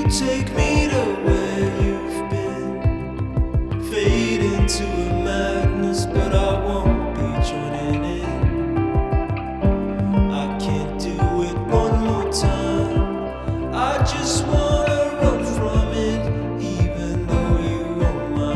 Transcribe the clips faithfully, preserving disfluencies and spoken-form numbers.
take me to where you've been. Fade into a madness, but I won't be joining in. I can't do it one more time. I just wanna run from it, even though you own my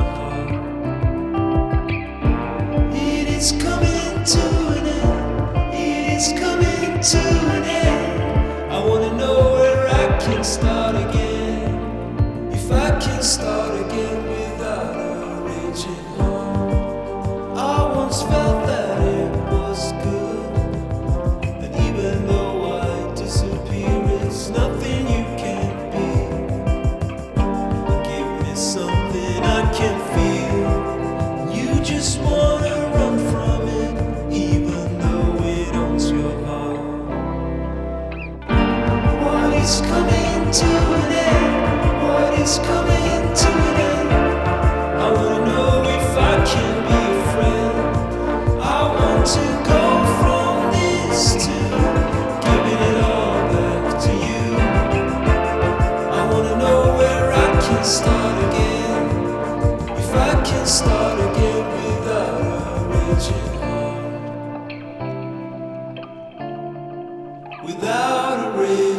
heart. It is coming to an end. It is coming to an end. I wanna know where I can start again. If I can start again without a raging heart. I once felt that it was good, and even though I disappear, it's nothing you can't be. Give me something I can feel. You just wanna run from it, even though it owns your heart. What is coming to an end? What is coming to an end? I wanna know if I can be a friend. I want to go from this to giving it all back to you. I wanna know where I can start again. If I can start again without a raging heart. Without a raging